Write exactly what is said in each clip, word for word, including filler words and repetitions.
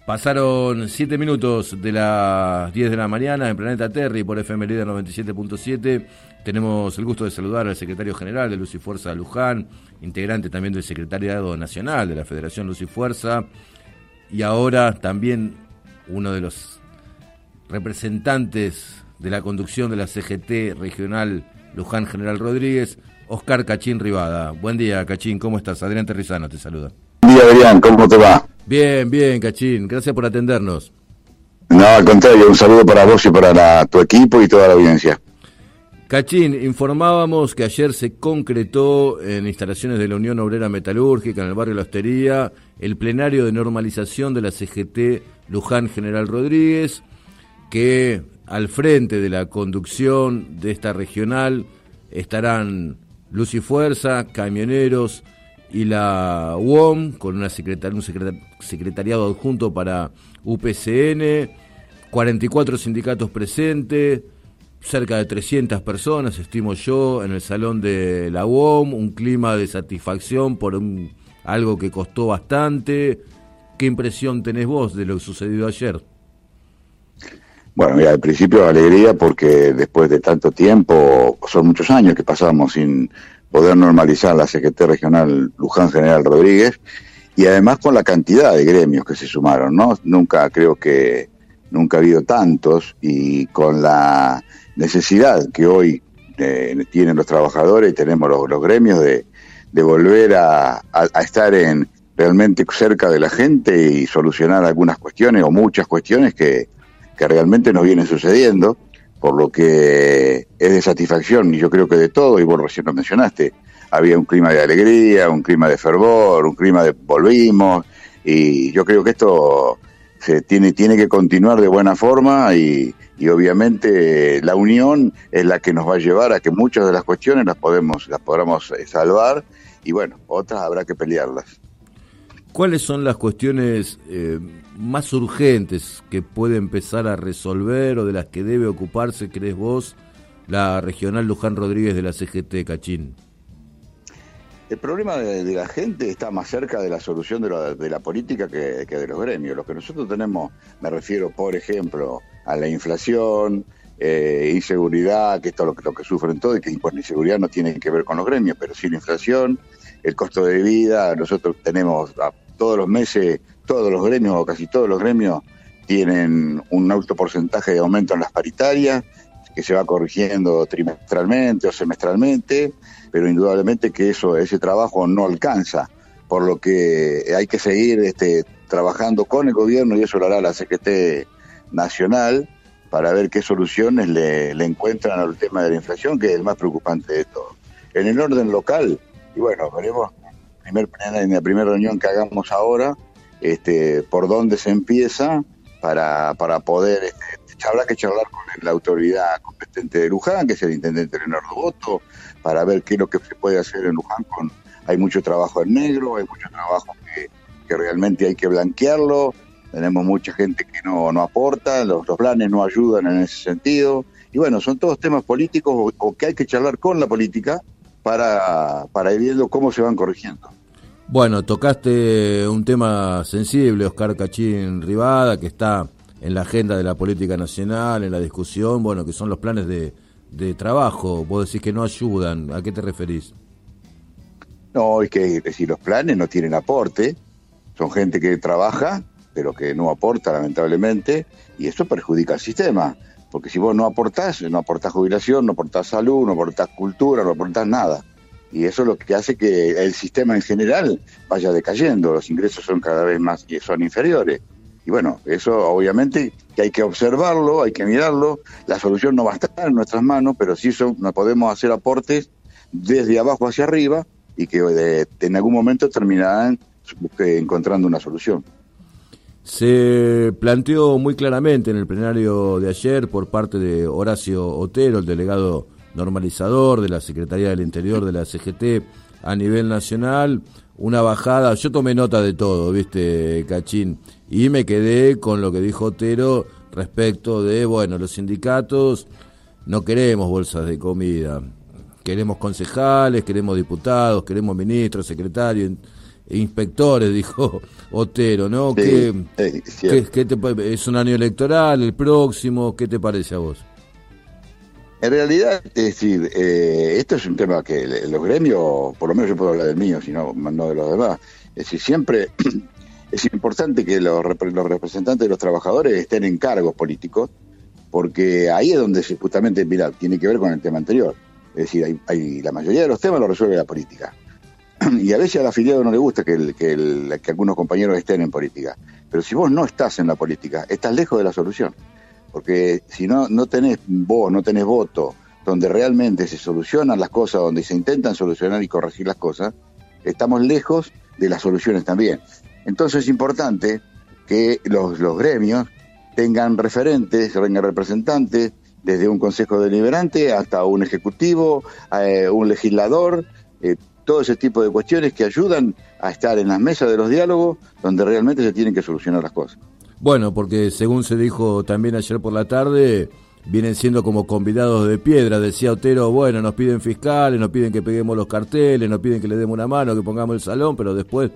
Pasaron siete minutos de las diez de la mañana en Planeta Terry por F M Líder noventa y siete punto siete. Tenemos el gusto de saludar al secretario general de Luz y Fuerza Luján, integrante también del Secretariado Nacional de la Federación Luz y Fuerza, y ahora también uno de los representantes de la conducción de la C G T Regional Luján General Rodríguez, Oscar Cachín Rivada. Buen día, Cachín, ¿cómo estás? Adrián Terrizano te saluda. Buen día, Adrián, ¿cómo te va? Bien, bien, Cachín, gracias por atendernos. No, al contrario, un saludo para vos y para la, tu equipo y toda la audiencia. Cachín, informábamos que ayer se concretó en instalaciones de la Unión Obrera Metalúrgica, en el barrio La Hostería, el plenario de normalización de la C G T Luján General Rodríguez, que al frente de la conducción de esta regional estarán Luz y Fuerza, camioneros y la U O M, con una secretar- un secretar- secretariado adjunto para U P C N, cuarenta y cuatro sindicatos presentes, cerca de trescientas personas, estimo yo, en el salón de la U O M, un clima de satisfacción por un, algo que costó bastante. ¿Qué impresión tenés vos de lo que sucedió ayer? Bueno, mira, al principio alegría porque después de tanto tiempo, son muchos años que pasamos sin poder normalizar la C G T Regional Luján General Rodríguez, y además con la cantidad de gremios que se sumaron, ¿no? Nunca, creo que nunca ha habido tantos, y con la necesidad que hoy eh, tienen los trabajadores y tenemos los, los gremios de, de volver a, a, a estar en realmente cerca de la gente y solucionar algunas cuestiones o muchas cuestiones que, que realmente nos vienen sucediendo, por lo que es de satisfacción, y yo creo que de todo, y vos recién lo mencionaste, había un clima de alegría, un clima de fervor, un clima de volvimos, y yo creo que esto se tiene, tiene que continuar de buena forma, y, y obviamente la unión es la que nos va a llevar a que muchas de las cuestiones las podemos, las podamos salvar, y bueno, otras habrá que pelearlas. ¿Cuáles son las cuestiones eh, más urgentes que puede empezar a resolver o de las que debe ocuparse, crees vos, la Regional Luján Rodríguez de la C G T, Cachín? El problema de, de la gente está más cerca de la solución de la, de la política que, que de los gremios. Lo que nosotros tenemos, me refiero, por ejemplo, a la inflación, eh, inseguridad, que esto es lo que, lo que sufren todos, y que pues, la inseguridad no tiene que ver con los gremios, pero sí la inflación, el costo de vida. Nosotros tenemos a, todos los meses, todos los gremios, o casi todos los gremios, tienen un alto porcentaje de aumento en las paritarias, que se va corrigiendo trimestralmente o semestralmente, pero indudablemente que eso, ese trabajo no alcanza, por lo que hay que seguir este, trabajando con el gobierno, y eso lo hará la C G T Nacional, para ver qué soluciones le, le encuentran al tema de la inflación, que es el más preocupante de todo. En el orden local, y bueno, veremos primer, en la primera reunión que hagamos ahora, este, por dónde se empieza para, para poder, este, habrá que charlar con la autoridad competente de Luján, que es el intendente Leonardo Boto, para ver qué es lo que se puede hacer en Luján. Con, hay mucho trabajo en negro, hay mucho trabajo que, que realmente hay que blanquearlo, tenemos mucha gente que no, no aporta, los, los planes no ayudan en ese sentido, y bueno, son todos temas políticos o, o que hay que charlar con la política para, para ir viendo cómo se van corrigiendo. Bueno, tocaste un tema sensible, Oscar Cachín Rivada, que está en la agenda de la política nacional, en la discusión, bueno, que son los planes de, de trabajo. Vos decís que no ayudan, ¿a qué te referís? No, es que si los planes no tienen aporte, son gente que trabaja, pero que no aporta, lamentablemente, y eso perjudica al sistema, porque si vos no aportás, no aportás jubilación, no aportás salud, no aportás cultura, no aportás nada. Y eso es lo que hace que el sistema en general vaya decayendo, los ingresos son cada vez más, son inferiores. Y bueno, eso obviamente que hay que observarlo, hay que mirarlo, la solución no va a estar en nuestras manos, pero sí son, no podemos hacer aportes desde abajo hacia arriba, y que de, en algún momento terminarán encontrando una solución. Se planteó muy claramente en el plenario de ayer por parte de Horacio Otero, el delegado normalizador de la Secretaría del Interior de la C G T a nivel nacional, una bajada. Yo tomé nota de todo, viste, Cachín, y me quedé con lo que dijo Otero respecto de, bueno, los sindicatos no queremos bolsas de comida, queremos concejales, queremos diputados, queremos ministros, secretarios. inspectores, dijo Otero, ¿no? Sí, ¿Qué, sí, ¿qué, qué te, es un año electoral, el próximo? ¿Qué te parece a vos? En realidad, es decir, eh, esto es un tema que los gremios, por lo menos yo puedo hablar del mío, sino no de los demás, es decir, siempre es importante que los, los representantes de los trabajadores estén en cargos políticos, porque ahí es donde se, justamente, mira, tiene que ver con el tema anterior. Es decir, hay, hay, la mayoría de los temas lo resuelve la política. Y a veces al afiliado no le gusta que, el, que, el, que algunos compañeros estén en política. Pero si vos no estás en la política, estás lejos de la solución. Porque si no, no tenés vos, no tenés voto, donde realmente se solucionan las cosas, donde se intentan solucionar y corregir las cosas, estamos lejos de las soluciones también. Entonces es importante que los, los gremios tengan referentes, tengan representantes, desde un consejo deliberante hasta un ejecutivo, eh, un legislador, eh, todo ese tipo de cuestiones que ayudan a estar en las mesas de los diálogos donde realmente se tienen que solucionar las cosas. Bueno, porque según se dijo también ayer por la tarde, vienen siendo como convidados de piedra, decía Otero, bueno, nos piden fiscales, nos piden que peguemos los carteles, nos piden que le demos una mano, que pongamos el salón, pero después...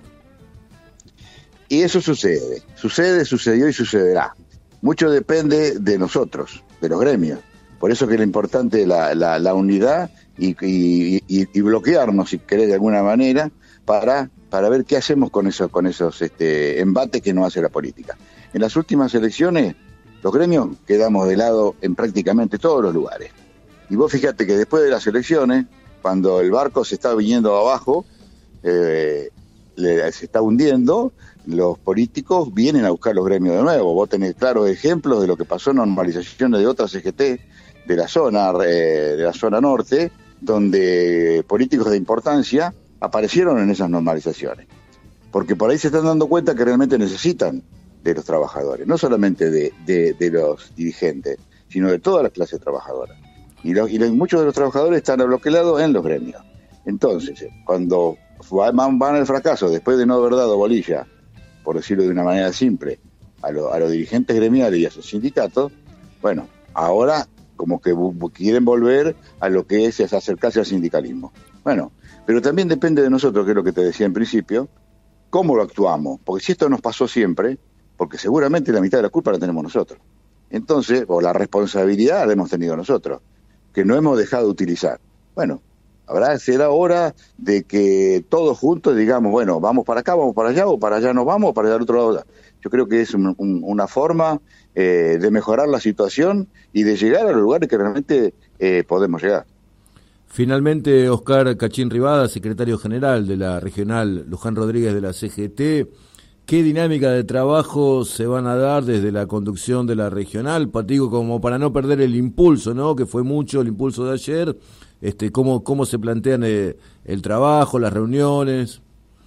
Y eso sucede, sucede, sucedió y sucederá. Mucho depende de nosotros, de los gremios. Por eso que es importante la, la, la unidad y, y, y, y bloquearnos, si querés, de alguna manera, para, para ver qué hacemos con esos, con esos este, embates que nos hace la política. En las últimas elecciones, los gremios quedamos de lado en prácticamente todos los lugares. Y vos fíjate que después de las elecciones, cuando el barco se está viniendo abajo, eh, le, se está hundiendo, los políticos vienen a buscar los gremios de nuevo. Vos tenés claros ejemplos de lo que pasó en normalizaciones de otras C G T de la zona, eh, de la zona norte, donde políticos de importancia aparecieron en esas normalizaciones. Porque por ahí se están dando cuenta que realmente necesitan de los trabajadores, no solamente de, de, de los dirigentes, sino de toda la clase trabajadora. Y, los, y los, muchos de los trabajadores están abloquelados en los gremios. Entonces, cuando van, van al fracaso, después de no haber dado bolilla, por decirlo de una manera simple, a, lo, a los dirigentes gremiales y a sus sindicatos, bueno, ahora como que quieren volver a lo que es, es acercarse al sindicalismo. Bueno, pero también depende de nosotros, que es lo que te decía en principio, cómo lo actuamos, porque si esto nos pasó siempre, porque seguramente la mitad de la culpa la tenemos nosotros. Entonces, o la responsabilidad la hemos tenido nosotros, que no hemos dejado de utilizar. Bueno, habrá será hora de que todos juntos digamos, bueno, vamos para acá, vamos para allá, o para allá nos vamos, o para allá al otro lado. Yo creo que es un, un, una forma eh, de mejorar la situación y de llegar a los lugares que realmente eh, podemos llegar. Finalmente, Oscar Cachín Rivada, secretario general de la regional Luján Rodríguez de la C G T, ¿qué dinámica de trabajo se van a dar desde la conducción de la regional? Digo, como para no perder el impulso, ¿no? Que fue mucho el impulso de ayer. Este, ¿cómo, cómo se plantean eh, el trabajo, las reuniones?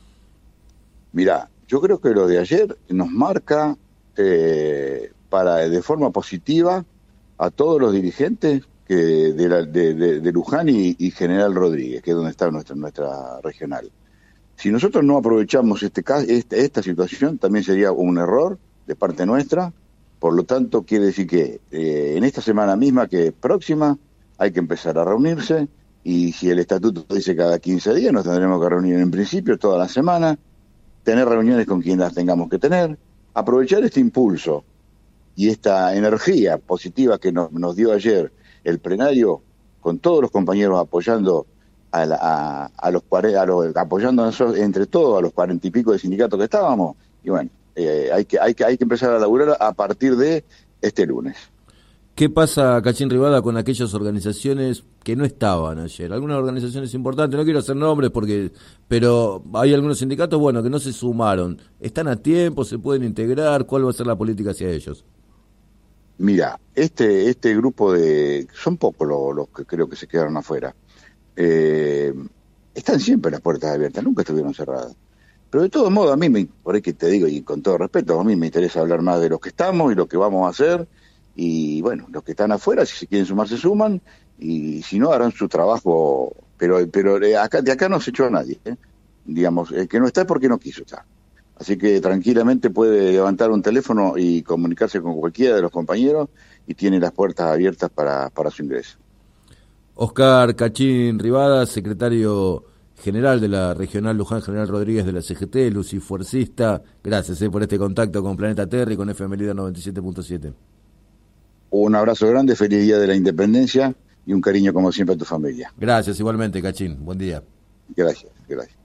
Mirá, yo creo que lo de ayer nos marca eh, para de forma positiva a todos los dirigentes que de, la, de, de, de Luján y, y General Rodríguez, que es donde está nuestra, nuestra regional. Si nosotros no aprovechamos este, esta, esta situación, también sería un error de parte nuestra. Por lo tanto, quiere decir que eh, en esta semana misma que próxima hay que empezar a reunirse, y si el estatuto dice cada quince días, nos tendremos que reunir en principio toda la semana, tener reuniones con quien las tengamos que tener, aprovechar este impulso y esta energía positiva que nos, nos dio ayer el plenario, con todos los compañeros apoyando a, la, a, a los, a los apoyando entre todos a los cuarenta y pico de sindicatos que estábamos, y bueno, eh, hay que hay que hay que empezar a laburar a partir de este lunes. ¿Qué pasa, Cachín Rivada, con aquellas organizaciones que no estaban ayer? Algunas organizaciones importantes, no quiero hacer nombres, porque, pero hay algunos sindicatos, bueno, que no se sumaron. ¿Están a tiempo? ¿Se pueden integrar? ¿Cuál va a ser la política hacia ellos? Mira, este este grupo de... son pocos los, los que creo que se quedaron afuera. Eh, están siempre las puertas abiertas, nunca estuvieron cerradas. Pero de todos modos, a mí, me, por ahí que te digo, y con todo respeto, a mí me interesa hablar más de los que estamos y lo que vamos a hacer. Y bueno, los que están afuera, si se quieren sumar, se suman, y si no, harán su trabajo. Pero pero de acá, de acá no se echó a nadie, ¿eh? Digamos, el que no está es porque no quiso estar. Así que tranquilamente puede levantar un teléfono y comunicarse con cualquiera de los compañeros, y tiene las puertas abiertas para, para su ingreso. Oscar Cachín Rivada, secretario general de la Regional Luján, General Rodríguez de la C G T, lucifuercista. Gracias eh, por este contacto con Planeta Terra y con F M Líder noventa y siete punto siete. Un abrazo grande, feliz Día de la Independencia y un cariño como siempre a tu familia. Gracias igualmente, Cachín. Buen día. Gracias, gracias.